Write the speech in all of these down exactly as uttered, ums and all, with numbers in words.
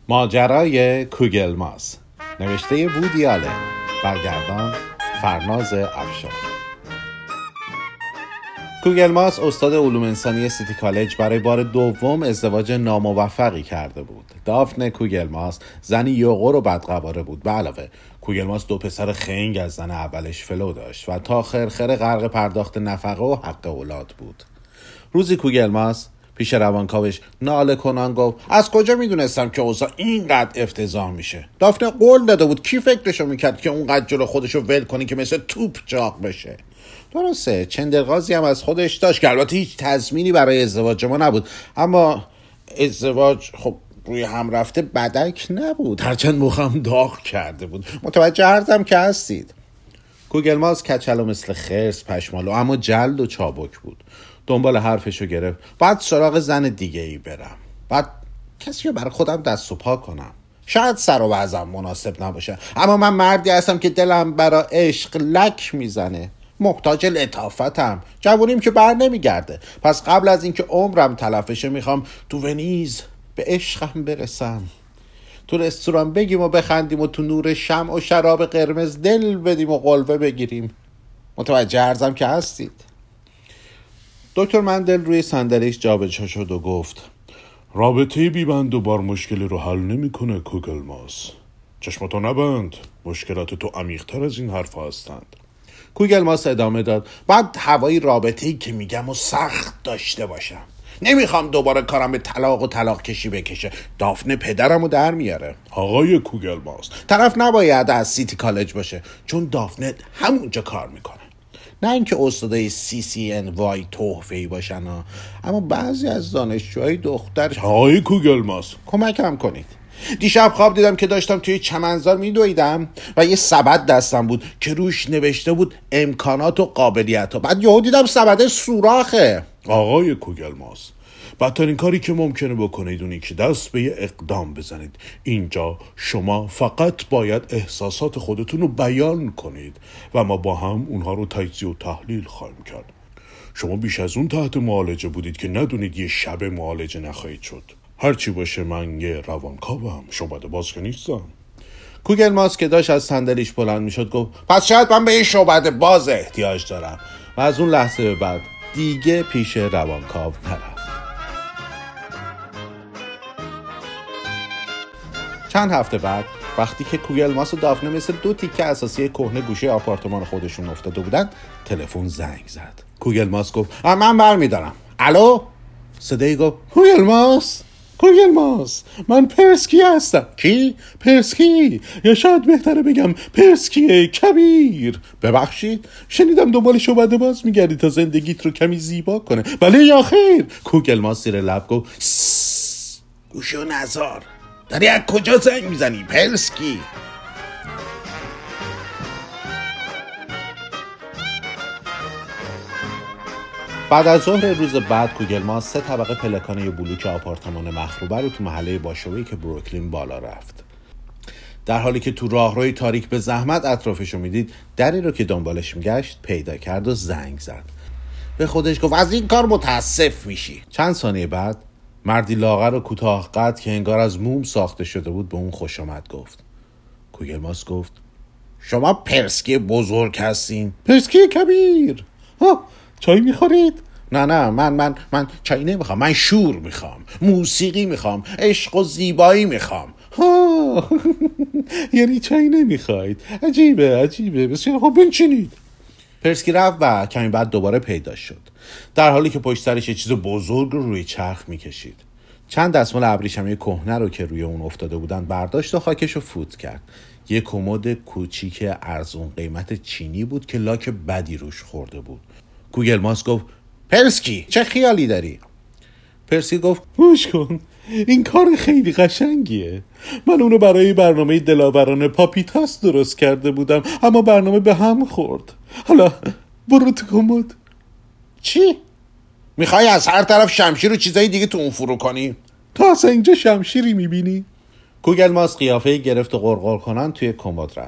ماجرای کوگلماس، نوشته وودی آلن، برگردان فرناز افشار. کوگلماس استاد علوم انسانی سیتی کالج برای بار دوم ازدواج ناموفقی کرده بود. دافنه کوگلماس زنی یوغور و بدقواره بود. به علاوه کوگلماس دو پسر خنگ از زن اولش فلو داشت و تا خرخر غرق پرداخت نفقه و حق اولاد بود. روزی کوگلماس پیش روانکاوش ناله کنان گفت از کجا میدونستم که اوضاع اینقدر افتضاح میشه؟ دافنه قول داده بود، کی فکرشو میکرد که اونقدر جلو خودشو ول کنی که مثل توپ چاق بشه؟ درسته چندرغازی هم از خودش داشت که البته هیچ تضمینی برای ازدواج ما نبود، اما ازدواج خب روی هم رفته بدک نبود، هرچند مخم داغ کرده بود. متوجه عرضم که هستید. کوگلماس کچلو مثل خرس پشمالو اما جلد و چابک بود. دنبال حرفشو گرفت. بعد سراغ زن دیگه ای برم، بعد کسی رو برای خودم دست و پا کنم. شاید سر و وضعم مناسب نباشه، اما من مردی هستم که دلم برا عشق لک میزنه. محتاج لطافتم، جوونیم که بر نمیگرده. پس قبل از اینکه عمرم تلفشه میخوام تو ونیز به عشقم برسم، تو رستوران بگیم و بخندیم و تو نور شمع و شراب قرمز دل بدیم و قلبه بگیریم. متوجه عرضم که هستید. دکتر مندل روی صندلیش جابجا شد و گفت رابطه بیبند و بار مشکلی رو حل نمیکنه کوگلماس. چشماتو نبند، مشکلات تو عمیق‌تر از این حرف هستند. کوگلماس ادامه داد بعد هوای رابطه‌ای که میگم و سخت داشته باشم. نمیخوام دوباره کارم به طلاق و طلاق کشی بکشه. دافنه پدرمو در میاره. آقای کوگلماس، طرف نباید از سیتی کالج باشه چون دافنه همونجا کار میکنه. نه اینکه استادای سی سی ان وای تحفه‌ای باشن ها. اما بعضی از دانشجوهای دختر. آقای کوگلماس کمکم کنید. دیشب خواب دیدم که داشتم توی چمنزار میدویدم و یه سبد دستم بود که روش نوشته بود امکانات و قابلیت ها. بعد یهو دیدم سبده سوراخه. آقای کوگلماس، بدترین کاری که ممکنه بکنید اونی که دست به یه اقدام بزنید. اینجا شما فقط باید احساسات خودتون رو بیان کنید و ما با هم اونها رو تجزیه و تحلیل خواهیم کرد. شما بیش از اون تحت معالجه بودید که ندونید یه شب معالجه نخواهید شد. هرچی باشه من یه روانکاوم، شعبده باز که نیستم. کوگلماس که داشت از صندلیش بلند میشد گفت پس شاید من به یه شعبده باز احتیاج دارم و از اون لحظه به بعد دیگه پیش روانکاو نرفت. چند هفته بعد وقتی که کوگلماس و دافنه مثل دو تیکه اساسی کهنه گوشه آپارتمان خودشون افتاده بودن تلفن زنگ زد. کوگلماس گفت من برمیدارم. الو؟ صدایی گفت کوگلماس کوگلماس من پرسکی هستم. کی؟ پرسکی، یا شاید بهتره بگم پرسکی کبیر. ببخشید شنیدم دنبال شعبده باز میگردی تا زندگیت رو کمی زیبا کنه. بله یا خیر؟ کوگلماس زیر لب گفت سسس گوشو نزار. داری از کجا زنگ میزنی پرسکی؟ بعد از ظهر روز بعد کوگلماس سه طبقه پلکانه بلوک آپارتمان مخروبه رو تو محله باشویی که بروکلین بالا رفت. در حالی که تو راهروی تاریک به زحمت اطرافشو میدید، دری رو که دنبالش میگشت پیدا کرد و زنگ زد. به خودش گفت از این کار متاسف میشی. چند ثانیه بعد مردی لاغر و کوتاه قد که انگار از موم ساخته شده بود به اون خوش آمد گفت. کوگلماس گفت شما پرسکی بزرگ هستین؟ پرسکی کبیر. ها چای میخورید؟ نه نه من من من چای نمیخوام، من شور میخوام، موسیقی میخوام، عشق و زیبایی میخوام. ها یعنی چای نمیخواید؟ عجیبه عجیبه. بسیار خوب بنشینید. پرسکی رفت و کمی بعد دوباره پیدا شد در حالی که پشت سرش یه چیز بزرگ رو روی چرخ میکشید. چند دستمال ابریشمی کهنه رو که روی اون افتاده بودن برداشت و خاکش رو فوت کرد. یه کمد کوچیک ارزون قیمت چینی بود که لاک بدی روش خورده بود. کوگلماس گفت پرسکی چه خیالی داری؟ پرسکی گفت گوش کن، این کار خیلی قشنگیه. من اونو برای برنامه دلاوران پاپیتاس درست کرده بودم اما برنامه به هم خورد. حالا برو تو کمد. چی؟ میخوای از هر طرف شمشیر و چیزای دیگه تو اون فرو کنی؟ تو اصلا اینجا شمشیری میبینی؟ کوگلماس قیافه گرفت و غرغر کنن توی کمد رفت.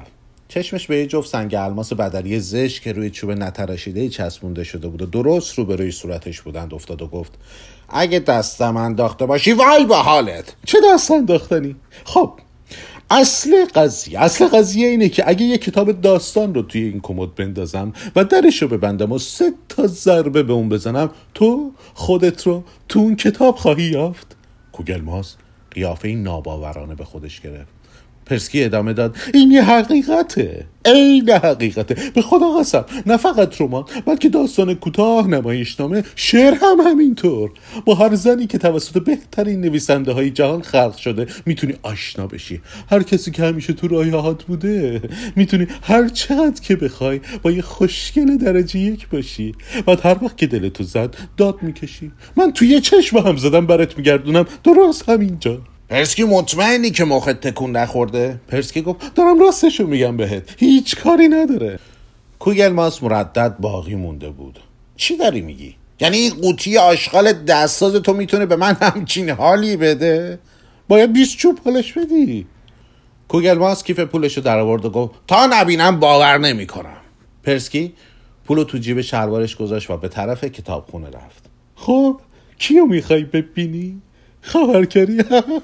چشمش به یه جفت سنگ الماس بدری زشت که روی چوب نتراشیده‌ای چسبونده شده بود و درست روبروی صورتش بودند افتاد و گفت اگه دستم انداخته باشی وای به حالت. چه دست انداختنی؟ خب اصل قضیه اصل قضیه اینه که اگه یه کتاب داستان رو توی این کمد بندازم و درش رو ببندم و سه تا ضربه به اون بزنم، تو خودت رو تو اون کتاب خواهی یافت. کوگلماس قیافه ناباورانه به خودش گرفت. پرسکی ادامه داد این یه حقیقته، عین حقیقته. به خدا قسم نه فقط رمان بلکه داستان کوتاه، نمایشنامه، شعر هم همینطور. با هر زنی که توسط بهترین نویسنده های جهان خلق شده میتونی آشنا بشی. هر کسی که همیشه تو رایه‌هات بوده میتونی هر چقدر که بخوای با یه خوشگل درجه یک باشی. بعد هر وقت که دلتو زد داد میکشی. من توی یه چشم هم زدم برات میگردونم درست همینجا. پرسکی مطمئنی که مخت تکون نخورده؟ پرسکی گفت دارم راستشو میگم بهت، هیچ کاری نداره. کوگلماس مردد باقی مونده بود. چی داری میگی؟ یعنی این قوطی آشغال دستساز تو میتونه به من همچین حالی بده؟ باید بیست چوب حالش بدی. کوگلماس کیف پولشو در آورد و گفت تا نبینم باور نمیکنم. پرسکی پولو تو جیب شلوارش گذاشت و به طرف کتابخونه رفت. خب کیو میخوای ببینی؟ خبرکاری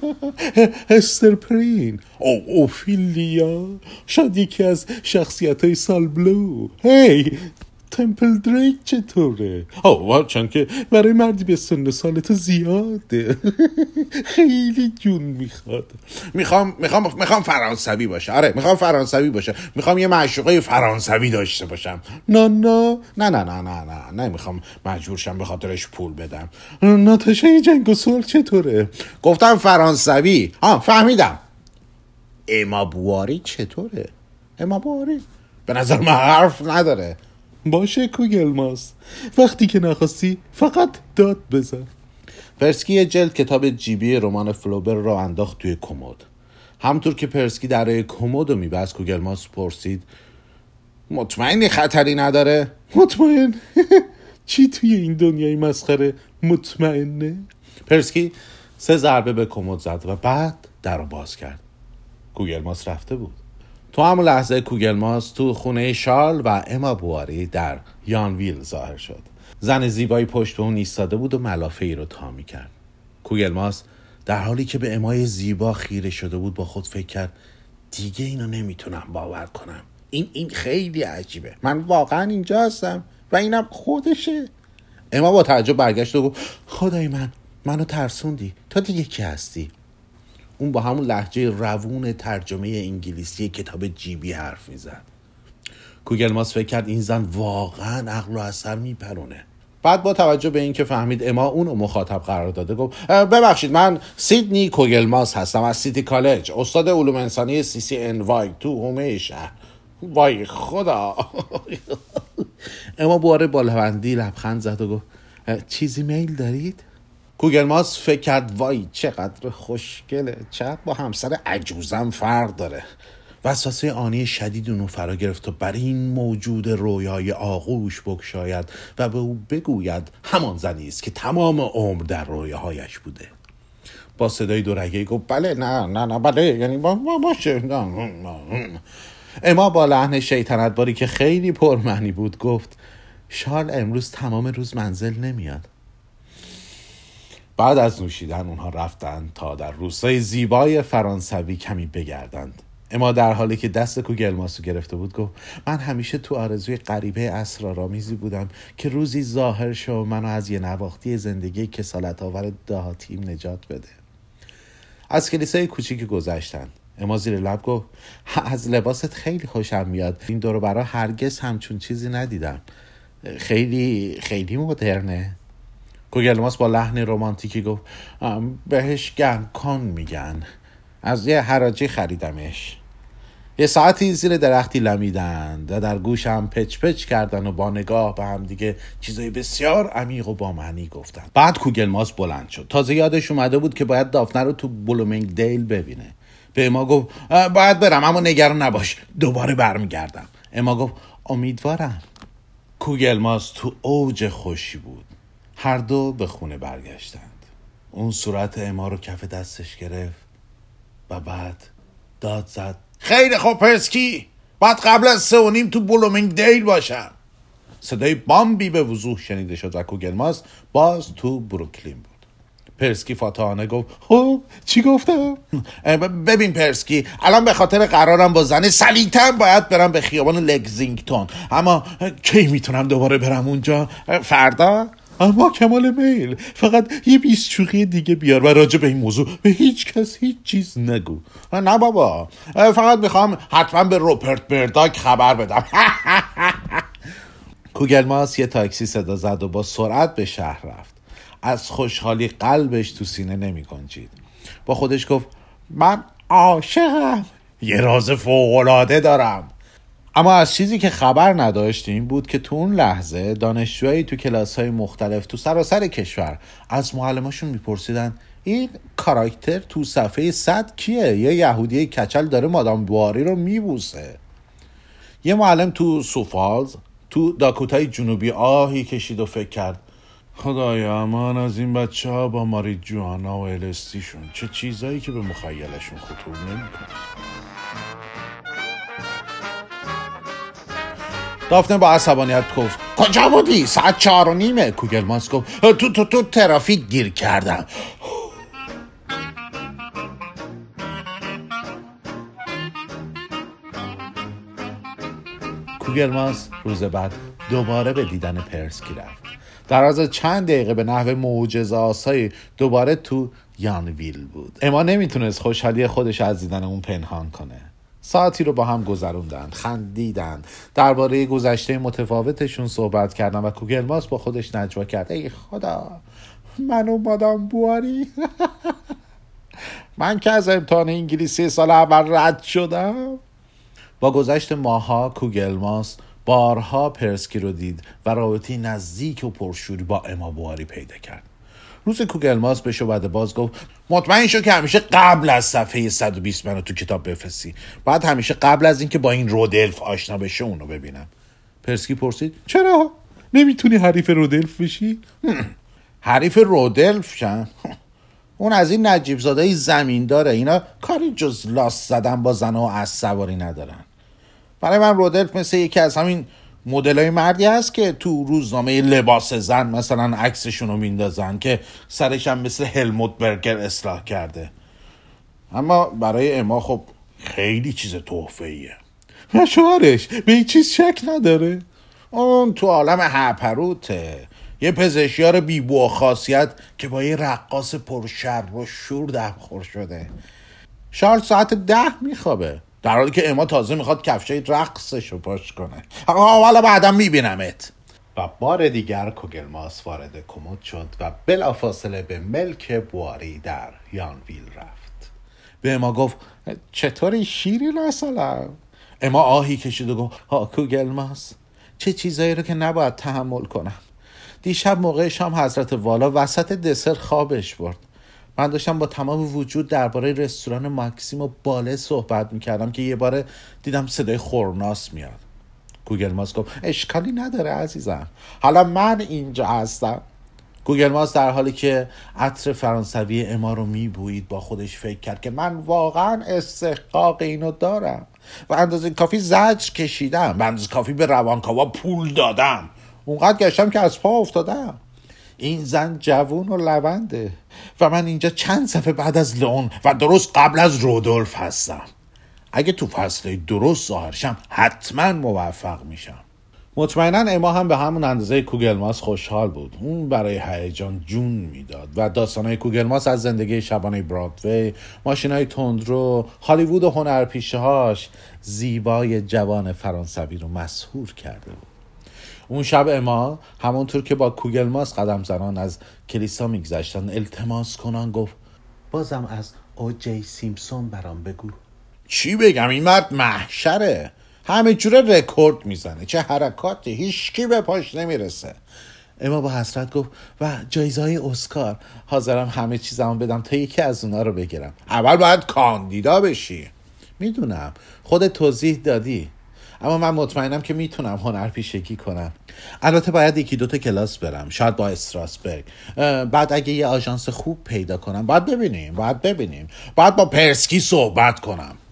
هستر پرین، او اوفیلیا، شاید یکی از شخصیت های سال بلو. هی تمپل دریک چطوره؟ آه چون که برای مردی به سن سالت زیاده. خیلی جون میخواد. میخوام میخوام میخوام فرانسوی باشه. آره میخوام فرانسوی باشه. میخوام یه معشوقه فرانسوی داشته باشم. نه نه نه نه نه نه نه نه میخوام مجبور شم به خاطرش پول بدم. ناتاشای جنگ و صلح چطوره؟ گفتم فرانسوی. ها فهمیدم. اما بواری چطوره؟ اما بواری به نظر من حرف نداره. باشه کوگلماس، وقتی که نخواستی فقط داد بزن. پرسکی یه جلد کتاب جیبی رمان فلوبر رو انداخت توی کمد. همطور که پرسکی درای کمد رو میبست کوگلماس پرسید مطمئنی خطری نداره؟ مطمئن؟ چی توی این دنیای مسخره مطمئنه؟ پرسکی سه ضربه به کمد زد و بعد در رو باز کرد. کوگلماس رفته بود. تو همون لحظه کوگلماس تو خونه شارل و اما بواری در یانویل ظاهر شد. زن زیبایی پشت به اون ایستاده بود و ملافه ای رو تا می کرد. کوگلماس در حالی که به امای زیبا خیره شده بود با خود فکر کرد دیگه اینو نمیتونم باور کنم. این این خیلی عجیبه. من واقعا اینجا هستم و اینم خودشه. اما با تعجب برگشت و گفت خدای من، منو ترسوندی. تا دیگه کی هستی؟ اون با همون لهجه روون ترجمه انگلیسی کتاب جیبی حرف میزد. کوگلماس فکر کرد این زن واقعا عقل و از سر میپرونه. بعد با توجه به این که فهمید اما اونو مخاطب قرار داده گفت ببخشید من سیدنی کوگلماس هستم از سیتی کالج، استاد علوم انسانی سی سی ان وای تو حومه شهر. وای خدا. اما بواره با لبندی لبخند زد و گفت چیزی میل دارید؟ کوگلماس فکر کرد وای چقدر خوشگله، چقدر با همسر عجوزم فرق داره. وسوسه آنی شدید اونو فرا گرفت و برای این موجود رویای آغوش بگشاید و به او بگوید همان زنی است که تمام عمر در رویاهایش بوده. با صدای دورگه‌ای گفت بله نه نه نه بله یعنی با باشه. اما با لحن شیطنتباری که خیلی پرمعنی بود گفت شارل امروز تمام روز منزل نمیاد. بعد از نوشیدن اونها رفتند تا در روستای زیبای فرانسوی کمی بگردند. اما در حالی که دست کوگلماسو گرفته بود گفت من همیشه تو آرزوی غریبه اسرارآمیزی بودم که روزی ظاهر شه و منو از یه نواختی زندگی کسالت آور دهاتیم نجات بده. از کلیسای کوچیکی گذشتند. اما زیر لب گفت از لباست خیلی خوشم میاد. این دور و برا هرگز همچون چیزی ندیدم. خیلی خیلی مدرنه. کوگلماس با لحن رمانتیکی گفت بهش گنکان میگن. از یه حراجی خریدمش. یه ساعتی زیر درختی لمیدند و در گوشم پچ پچ کردن و با نگاه به هم دیگه چیزای بسیار عمیق و با معنی گفتن. بعد کوگلماس بلند شد. تازه یادش اومده بود که باید دافنه رو تو بلومینگ دیل ببینه. به اما گفت باید برم اما نگران نباش دوباره برمیگردم. اما گفت امیدوارم. کوگلماس تو اوج خوشی بود. هر دو به خونه برگشتند. اون صورت اما رو کف دستش گرفت و بعد داد زد خیلی خوب پرسکی باید قبل از سه و نیم تو بلومینگ دیل باشم. صدای بامبی به وضوح شنیده شد و کوگلماس باز تو بروکلین بود. پرسکی فاتحانه گفت خب چی گفتم؟ ببین پرسکی، الان به خاطر قرارم با زن سلیتم باید برم به خیابان لگزینگتون، اما کی میتونم دوباره برم اونجا؟ فردا؟ اما کمال میل، فقط یه بیست شوخی دیگه بیار و راجع به این موضوع به هیچ کس هیچ چیز نگو. نه بابا، فقط میخوام حتما به روپرت مرداک خبر بدم. کوگلماس یه تاکسی صدا زد و با سرعت به شهر رفت. از خوشحالی قلبش تو سینه نمی گنجید. با خودش گفت من عاشقم، یه راز فوق‌العاده دارم. اما از چیزی که خبر نداشت این بود که تو اون لحظه دانشجوهایی تو کلاس‌های مختلف تو سراسر کشور از معلماشون میپرسیدن این کاراکتر تو صفحه صد کیه؟ یه یهودی کچل داره مادام بواری رو میبوسه. یه معلم تو سوفالز تو داکوتای جنوبی آهی کشید و فکر کرد خدایا امان از این بچه ها با ماری جوانا و الستیشون، چه چیزایی که به مخیلشون خطور نمیکنه. دافنه با عصبانیت گفت کجا بودی؟ ساعت چهار و نیمه. کوگلماس گفت تو تو تو ترافیک گیر کردم. کوگلماس روز بعد دوباره به دیدن پرسکی رفت. در از چند دقیقه به نحو معجزه‌آسایی دوباره تو یانویل بود. اما نمیتونست خوشحالی خودش از دیدن اون پنهان کنه. ساعتی رو با هم گذروندن، خندیدن، درباره گذشته متفاوتشون صحبت کردن و کوگلماس با خودش نجوا کرد ای خدا، من و مادام بواری من که از امتحان انگلیسی سال اول رد شدم. با گذشت ماها کوگلماس بارها پرسکی رو دید و رابطی نزدیک و پرشوری با اما بواری پیدا کرد. روز کوگلماس به شعبده باز گفت مطمئن شو که همیشه قبل از صفحه صد و بیست منو تو کتاب بفرستی، بعد همیشه قبل از اینکه با این رودلف آشنا بشه اونو ببینم. پرسکی پرسید چرا؟ نمیتونی حریف رودلف بشی؟ حریف رودلف شن؟ اون از این نجیب زادهی زمین داره، اینا کاری جز لاس زدن با زن و اسب سواری ندارن. برای من رودلف مثل یکی از همین مدلای مردی هست که تو روزنامه لباس زن مثلا عکسشون رو میندازن که سرش هم مثل هلموت برگر اصلاح کرده. اما برای اما خب خیلی چیز تحفه‌ایه. و شوهرش به این چیز شک نداره؟ اون تو عالم هپروته، یه پزشکیار بیبو و خاصیت که با یه رقاص پرشر و شور دمخور شده. شارل ساعت ده میخوابه، در حالی که اما تازه میخواد کفشای رقصش رو پاش کنه. حالا بعدا میبینمت. و بار دیگر کوگلماس وارد کمد شد و بلافاصله به ملک بواری در یانویل رفت. به اما گفت چطوری شیری لاسالم؟ اما آهی کشید و گفت ها کوگلماس، چه چیزایی رو که نباید تحمل کنم. دیشب موقع شام حضرت والا وسط دسر خوابش برد. من داشتم با تمام وجود درباره رستوران ماکسیم و باله صحبت میکردم که یه باره دیدم صدای خورناس میاد. کوگلماس گفت اشکالی نداره عزیزم، حالا من اینجا هستم. کوگلماس در حالی که عطر فرانسوی اما رو میبویید با خودش فکر کرد که من واقعا استحقاق اینو دارم و اندازه کافی زجر کشیدم، و اندازه کافی به روانکاوا پول دادم، اونقدر گشتم که از پا افتادم. این زن جوون و لونده و من اینجا چند صفحه بعد از لئون و درست قبل از رودولف هستم. اگه تو فصله درست ظاهر شم حتما موفق میشم. مطمئنا اما هم به همون اندازه کوگلماس خوشحال بود. اون برای هیجان جون میداد و داستانهای کوگلماس از زندگی شبانه برادوی، ماشینای تندرو، هالیوود و هنرپیشه‌هاش زیبای جوان فرانسوی رو مسحور کرده بود. اون شب اما همونطور که با کوگلماس قدم زنان از کلیسا میگذشتن التماس کنان گفت بازم از او جی سیمپسون برام بگو. چی بگم؟ این مرد محشره، همه جوره رکورد میزنه، چه حرکاتی، هیچکی به پاش نمیرسه. اما با حسرت گفت و جایزه‌های اسکار، حاضرم همه چیزمو بدم تا یکی از اونا رو بگیرم. اول باید کاندیدا بشی. میدونم، خودت توضیح دادی، اما من مطمئنم که میتونم هنرپیشگی کنم. البته باید یکی دوتا کلاس برم، شاید با استراسبرگ. بعد اگه یه آژانس خوب پیدا کنم، باید ببینیم باید ببینیم باید با پرسکی صحبت کنم.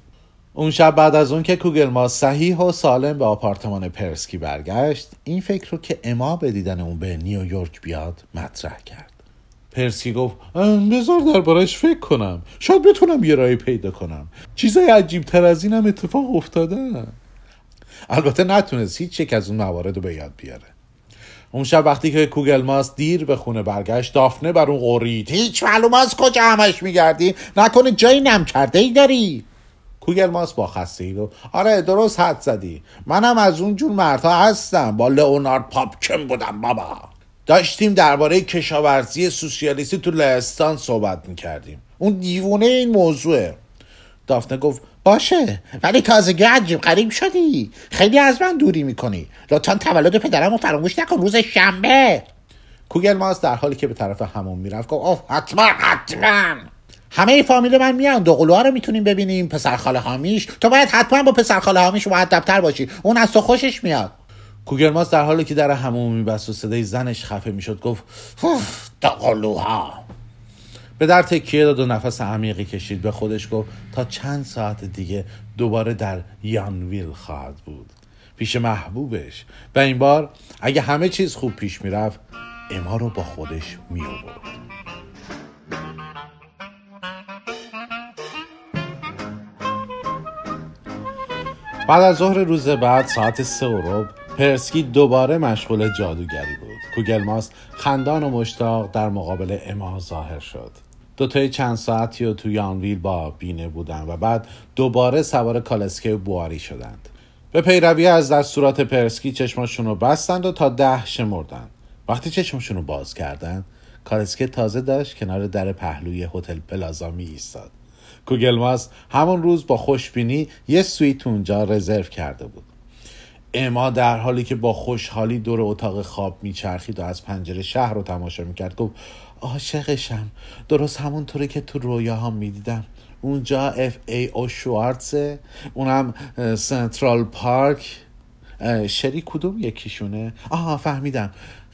اون شب بعد از اون که کوگلماس صحیح و سالم به آپارتمان پرسکی برگشت، این فکر رو که اما به دیدن اون به نیویورک بیاد مطرح کرد. پرسکی گفت بذار دربارش فکر کنم، شاید بتونم یه راهی پیدا کنم. چیزای عجیب تر از این هم اتفاق افتاده. البته نتونست هیچ یک از اون موارد رو به یاد بیاره. اون شب وقتی که کوگلماس دیر به خونه برگشت، دافنه بر اون قرید هیچ معلوم از کجا همش میگردی؟ نکنه جایی نم کرده ای داری؟ کوگلماس با خستگی گفت آره درست حد زدی، منم از اون جور مردها هستم. با لئونارد پاپکن بودم بابا. داشتیم درباره کشاورزی سوسیالیستی تو لهستان صحبت میکردیم. اون دیوونه این موضوعه. دافنه گفت باشه، ولی تازگی عجیب غریب شدی، خیلی از من دوری میکنی. لطفا تولد پدرم رو فراموش نکن، روز شنبه. کوگلماس در حالی که به طرف حموم میرفت گفت اوه حتما حتما همه فامیل من میان، دوقلوها رو میتونیم ببینیم، پسر خاله هامیش. تو باید حتما با پسر خاله هامیش مؤدب‌تر باشی، اون از تو خوشش میاد. کوگلماس در حالی که در حموم میبست و صدای زنش خفه میشد گفت دوقلوها. به در تکیه داد و نفس عمیقی کشید. به خودش گفت تا چند ساعت دیگه دوباره در یانویل خواهد بود، پیش محبوبش. و این بار اگه همه چیز خوب پیش میرفت، اما رو با خودش میآورد. بعد از ظهر روز بعد ساعت سه و ربع، پرسکی دوباره مشغول جادوگری بود. کوگلماس خندان و مشتاق در مقابل اما ظاهر شد. دوتای چند ساعتی رو تو یانویل با بینه بودن و بعد دوباره سوار کالسکه بواری شدند. به پیروی از دستورات پرسکی چشماشون رو بستند و تا ده شمردند. وقتی چشماشون رو باز کردند، کالسکه تازه داشت کنار در پهلوی هتل پلازا می ایستاد. کوگلماس همون روز با خوشبینی یه سویت اونجا رزرو کرده بود. اما در حالی که با خوشحالی دور اتاق خواب میچرخید و از پنجره شهر رو تماشا میکرد گفت عاشقشم، درست همونطوری که تو رویاهام میدیدم. اونجا اف ای او شوارتزه، اونم سنترال پارک. شری کدوم یکیشونه؟ آها فهمیدم،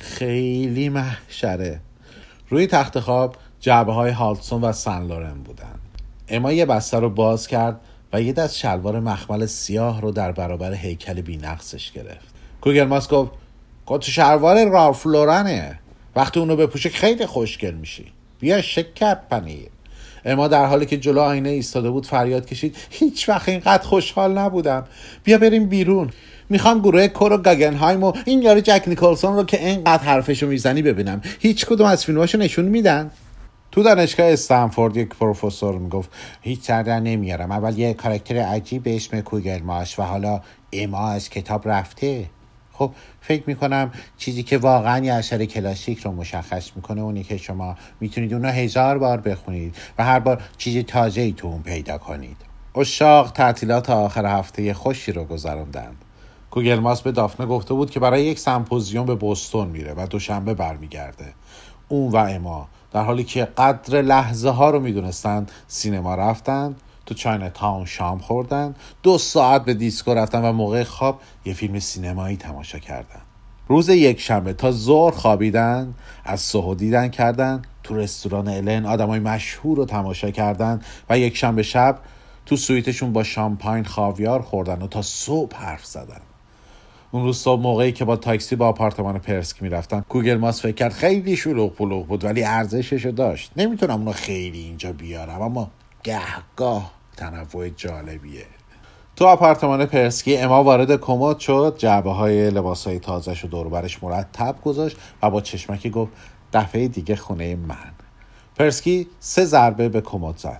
خیلی محشره. روی تخت خواب جعبه های هالتسون و سن لورن بودن. اما یه بسته رو باز کرد و یه دست شلوار مخمل سیاه رو در برابر هیکل بی‌نقصش گرفت. کوگلماس گفت کت شلوار رالف لورنه، وقتی اونو بپوشه خیلی خوشگل میشی. بیا شکر پنیر. اما در حالی که جلو آینه ایستاده بود فریاد کشید هیچ وقت اینقدر خوشحال نبودم. بیا بریم بیرون، میخوام گروه کور و گاگنهایم و این یارو جک نیکلسون رو که اینقدر حرفشو میزنی ببینم. هیچ کدوم از فیلماشو نشون میدن؟ تو دانشگاه استنفورد یک پروفسور میگفت هیچ سر در نمیارم، اول یه کاراکتر عجیب به اسم کوگلماس و حالا اما از کتاب رفته. خب فکر میکنم چیزی که واقعا یه اثر کلاسیک رو مشخص میکنه اونی که شما میتونید اونو هزار بار بخونید و هر بار چیز تازه‌ای تو اون پیدا کنید. عشاق تعطیلات آخر هفته خوشی رو گذراندند. کوگلماس به دافنه گفته بود که برای یک سمپوزیوم به بوستون میره و دوشنبه برمیگرده. اون و اما در حالی که قدر لحظه ها رو میدونستند سینما رفتن، تو چاینا تاون شام خوردن، دو ساعت به دیسکو رفتن و موقع خواب یه فیلم سینمایی تماشا کردن. روز یک شنبه تا ظهر خوابیدن، از سوهو دیدن کردن، تو رستوران الن آدمای مشهور رو تماشا کردن و یک شنبه شب تو سویتشون با شامپاین خاویار خوردن و تا صبح حرف زدن. اون روز صبح موقعی که با تاکسی با آپارتمان پرسک میرفتن، کوگلماس فکر کرد خیلی شلوغ پلوغ بود ولی ارزششو داشت. نمیتونم اونو خیلی اینجا بیارم، اما گهگاه تنوع جالبیه. تو آپارتمان پرسکی اما وارد کمد شد، جعبه های لباس های تازه‌ش رو دور برش مرتب گذاشت و با چشمکی گفت دفعه دیگه خونه من. پرسکی سه ضربه به کمد زد،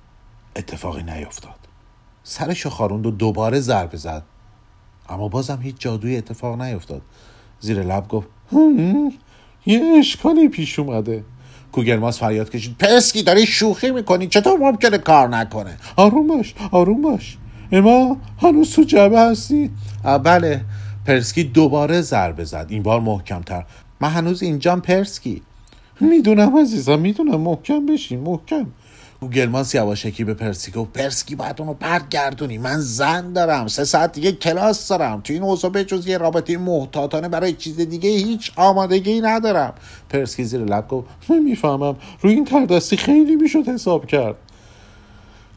اتفاقی نیفتاد. سرشو خاروند و دوباره ضربه زد، اما بازم هیچ جادوی اتفاق نیفتاد. زیر لب گفت هم یه اشکالی پیش اومده. کوگلماس فریاد کشید پرسکی داری شوخی میکنی، چطور ممکنه کار نکنه؟ آروم باش آروم باش، اما هنوز تو جعبه هستی؟ بله. پرسکی دوباره ضربه زد، این بار محکمتر. من هنوز اینجام پرسکی. میدونم عزیزم، میدونم، محکم بشین محکم. کوگلماس یواشکی به پرسکی گفت پرسکی باید اونو برگردونی، من زن دارم، سه ساعت دیگه کلاس دارم، تو این اوضاع به جز یه رابطه محتاطانه برای چیز دیگه هیچ آمادگی ندارم. پرسکی زیر لب گفت من میفهمم، روی این تردستی خیلی میشد حساب کرد.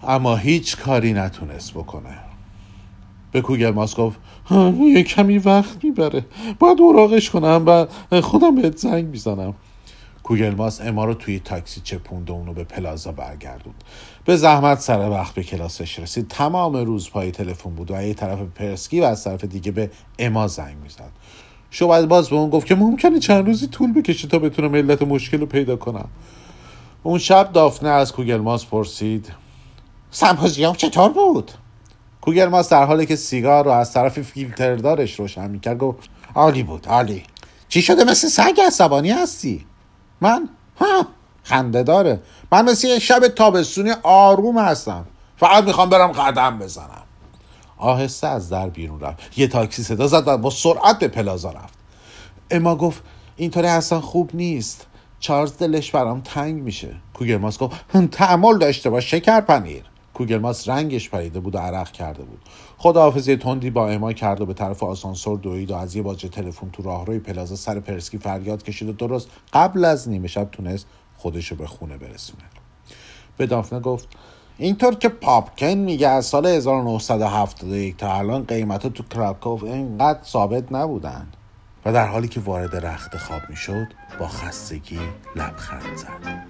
اما هیچ کاری نتونست بکنه. به کوگلماس گفت یه کمی وقت میبره، باید اوراقش کنم و خودم بهت زنگ میزنم. کوگلماس اما رو توی تاکسی چپوند و اونو به پلازا برگردوند. به زحمت سر وقت به کلاسش رسید. تمام روز پای تلفن بود و یه طرف پرسکی و از طرف دیگه به اما زنگ میزد. شعبده باز به اون گفت که ممکنه چند روزی طول بکشه تا بتونم علت مشکل رو پیدا کنم. اون شب دافنه از کوگلماس پرسید سمپوزیوم چطور بود؟ کوگلماس در حالی که سیگار رو از طرف فیلتردارش روشن میکرد گفت عالی بود، عالی. چی شده مثل سگ عصبانی هستی؟ من؟ ها خنده داره. من مثل یه شب تابستونی آروم هستم، فقط میخوام برم قدم بزنم. آهسته از در بیرون رفت. یه تاکسی صدا زد و با سرعت به پلازا رفت. اما گفت اینطوری اصلا خوب نیست، چارلز دلش برام تنگ میشه. کوگلماس گفت تأمل داشته باش شکر پنیر. کوگلماس رنگش پریده بود و عرق کرده بود. خداحافظی تندی با اما کرد و به طرف آسانسور دوید و از یه باجه تلفن تو راهروی پلازا سر پرسکی فریاد کشید و درست قبل از نیمه شب تونست خودشو به خونه برسونه. به دافنه گفت اینطور که پاپکن میگه از سال هزار و نهصد و هفتاد و یک تا الان قیمتا تو کراکوف اینقدر ثابت نبودن. و در حالی که وارد رخت خواب میشد با خستگی لبخند زد.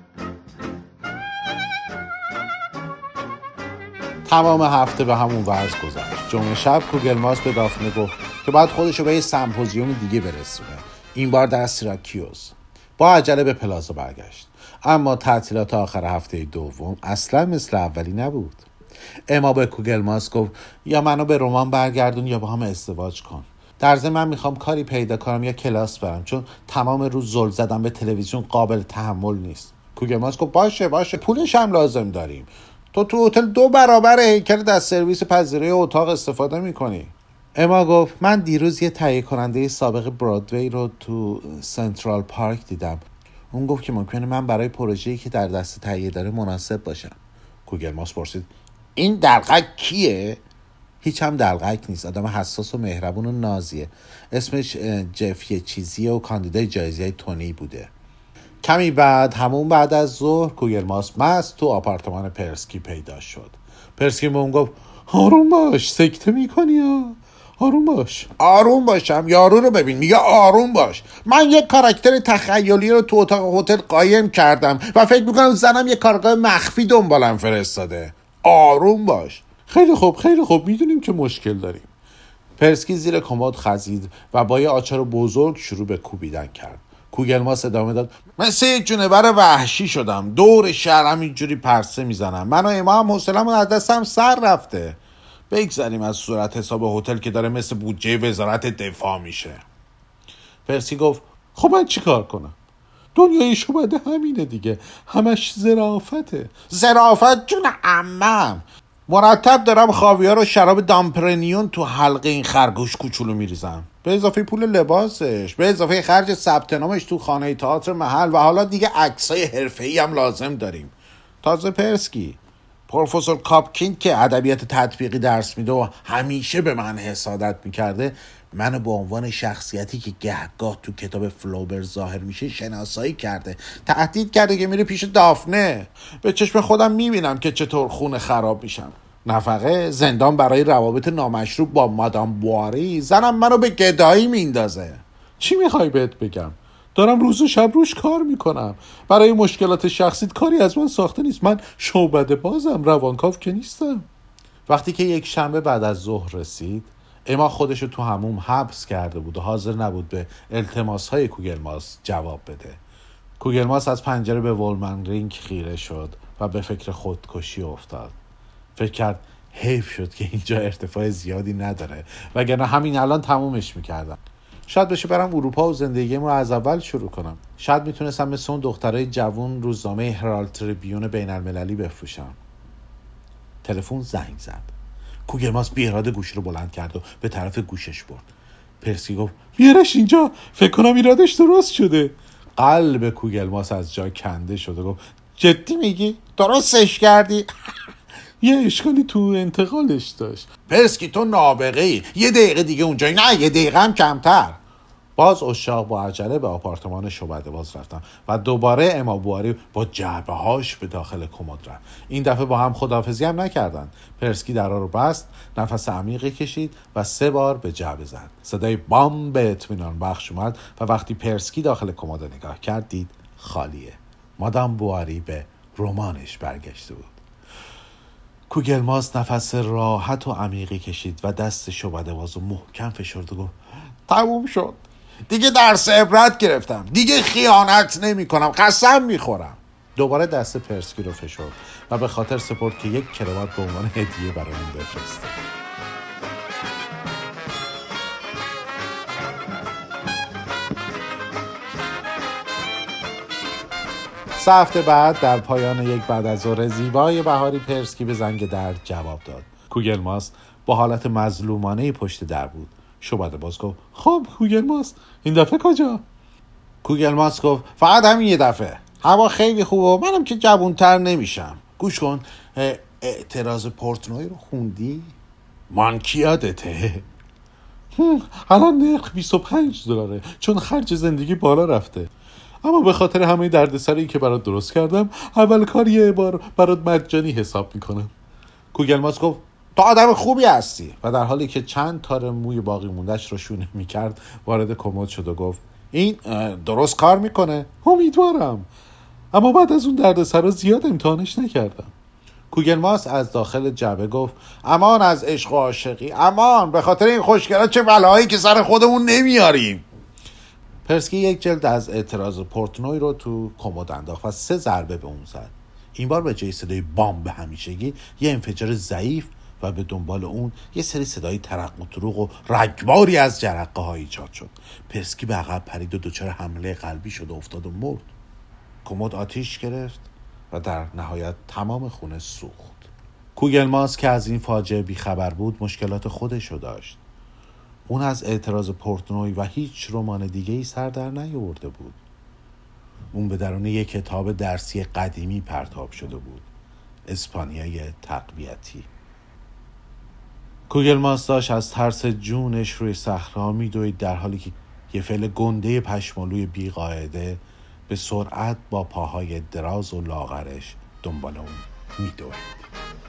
تمام هفته به همون وضع گذشت. جمعه شب کوگلماس به دافنه گفت که باید خودشو به یه سمپوزیوم دیگه برسونه، این بار در سیراکیوس. با عجله به پلازا برگشت، اما تعطیلات آخر هفته دوم اصلا مثل اولی نبود. اما به کوگلماس گفت یا منو به رمان برگردون یا با هم ازدواج کن. در ضمن من میخوام کاری پیدا کنم یا کلاس برم، چون تمام روز زل زدم به تلویزیون قابل تحمل نیست. کوگلماس گفت باشه باشه پولش هم لازم داریم. تو تو هتل دو برابر هیکل از سرویس پذیرایی اتاق استفاده میکنی. اما گفت من دیروز یه تهیه کننده سابق برادوی رو تو سنترال پارک دیدم. اون گفت که ممکنه من برای پروژه‌ای که در دست تهیه داره مناسب باشم. کوگلماس پرسید این دلقک کیه؟ هیچ هم دلقک نیست، آدم حساس و مهربون و نازیه. اسمش جف یه چیزیه و کاندیدای جایزه تونی بوده. کمی بعد همون بعد از ظهر کوگلماس مست تو آپارتمان پرسکی پیدا شد. پرسکی به اون گفت آروم باش، سکته میکنی ها، آروم باش. آروم باشم؟ یارو رو ببین میگه آروم باش. من یک کاراکتر تخیلی رو تو اتاق هتل قایم کردم و فکر میکنم زنم یک کارگاه مخفی دنبالم فرستاده. آروم باش. خیلی خوب خیلی خوب میدونیم که مشکل داریم. پرسکی زیر کمد خزید و با یه آچار بزرگ شروع به کوبیدن کرد. کوگلماس ادامه داد مثل یک جونور وحشی شدم، دور شهرم اینجوری پرسه میزنم. من و اما هم حوصله‌مون از دستم سر رفته. بگذاریم از صورت حساب هتل که داره مثل بودجه وزارت دفاع میشه. پرسی گفت خب من چی کار کنم؟ دنیای شوبده همینه دیگه، همش ظرافته. ظرافت جون عمم. مرتب دارم خاویار و شراب دامپرنیون تو حلقه این خرگوش کوچولو میریزم، به اضافه پول لباسش، به اضافه خرج ثبت نامش تو خانه تئاتر محل و حالا دیگه عکسای حرفه‌ای هم لازم داریم. تازه پرسکی پروفسور کاپکین که ادبیات تطبیقی درس میده و همیشه به من حسادت میکرده، منو به عنوان شخصیتی که گهگاه تو کتاب فلوبر ظاهر میشه شناسایی کرده. تهدید کرده که میره پیش دافنه. به چشم خودم میبینم که چطور خونه خراب میشم. نفقه، زندان برای روابط نامشروع با مادام بواری. زنم منو به گدایی میندازه. چی میخوای بهت بگم؟ دارم روز و شب روش کار میکنم. برای مشکلات شخصیت کاری از من ساخته نیست. من شعبده بازم، روانکاو که نیستم. وقتی که یک شنبه بعد از ظهر رسید، اما خودشو تو حموم حبس کرده بود و حاضر نبود به التماس‌های کوگلماس جواب بده. کوگلماس از پنجره به ولمن رینگ خیره شد و به فکر خودکشی افتاد. فکر کرد حیف شد که اینجا ارتفاع زیادی نداره، وگرنه همین الان تمومش میکردم. شاید بشه برم اروپا و زندگیمو از اول شروع کنم. شاید میتونستم مثل اون دخترای جوون روزنامه هرالد تریبیون بین المللی بفروشم. تلفن زنگ زد. کوگلماس بی اراده گوشی رو بلند کرد و به طرف گوشش برد. پرسکی گفت بیارش اینجا، فکر کنم ایرادش درست شده. قلب کوگلماس از جا کنده شد و گفت جدی میگی؟ درستش کردی؟ یه اشکالی تو انتقالش داشت. پرسکی تو نابغه‌ای. یه دقیقه دیگه اونجایی. نه یه دقیقه هم کمتر. باز اشاق با عجله به آپارتمان شعبده‌باز رفتن و دوباره اما بواری با جعبه هاش به داخل کمد رفت. این دفعه با هم خداحافظی هم نکردن. پرسکی درا رو بست، نفس عمیقی کشید و سه بار به جعبه زد. صدای بام به اطمینان بخش اومد و وقتی پرسکی داخل کمد نگاه کرد دید خالیه. مادام بواری به رمانش برگشته بود. کوگلماس نفس راحت و عمیقی کشید و دست شعبده‌باز رو محکم فشرد و گفت تموم شد. دیگه درس عبرت گرفتم. دیگه خیانت نمی کنم. قسم می خورم. دوباره دست پرسکی رو فشرد و به خاطر سپرد که یک کراوات به عنوان هدیه برای اون بفرسته. سه هفته بعد در پایان یک بعد از ظهر زیبای بهاری پرسکی به زنگ در جواب داد. کوگلماس با حالت مظلومانه پشت در بود. شعبده‌باز گفت خب کوگلماس این دفعه کجا؟ کوگلماس گفت فقط همین یه دفعه. هوا خیلی خوبه و منم که جوونتر نمیشم. گوش کن، اعتراض پورتنوی رو خوندی؟ مانکیادته؟ الان نرخ بیست و پنج دلاره چون خرج زندگی بالا رفته. اما به خاطر همه دردسری که برات درست کردم اول کار یه بار برات مجانی حساب میکنم. کوگلماس گفت تو آدم خوبی هستی و در حالی که چند تار موی باقی موندهش رو شونه میکرد وارد کمد شد و گفت این درست کار میکنه؟ امیدوارم، اما بعد از اون دردسرا زیاد امتحانش نکردم. کوگلماس از داخل جعبه گفت امان از عشق و عاشقی، امان به خاطر این خوشگلا چه بلایی که سر خودمون نمیاریم. پرسکی یک جلد از اعتراض پورتنوی رو تو کمد انداخت و سه ضربه به اون زد. این بار به جای صدای بام به همیشگی یه انفجار ضعیف و به دنبال اون یه سری صدای ترق و تروق و رگباری از جرقه ها ایجاد شد. پرسکی به عقب پرید و دچار حمله قلبی شد و افتاد و مرد. کمد آتیش گرفت و در نهایت تمام خونه سوخت. کوگلماس که از این فاجعه بیخبر بود مشکلات خودشو داشت. اون از اعتراض پورتنوی و هیچ رمان دیگه‌ای سر در نیاورده بود. اون به درون یک کتاب درسی قدیمی پرتاب شده بود، اسپانیای تقویتی. کوگلماس داشت از ترس جونش روی صخره‌ها می‌دوید در حالی که یه فعل گنده پشمالوی بی‌قاعده به سرعت با پاهای دراز و لاغرش دنبال اون می‌دوید.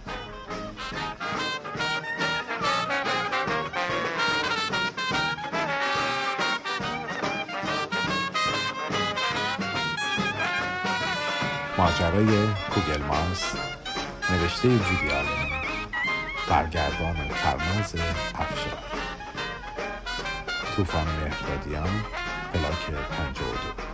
ماجرای کوگلماس، نوشته وودی آلن، برگردان فرماز افشار، طوفان مهردادیان، پلاک پنجاه و دو.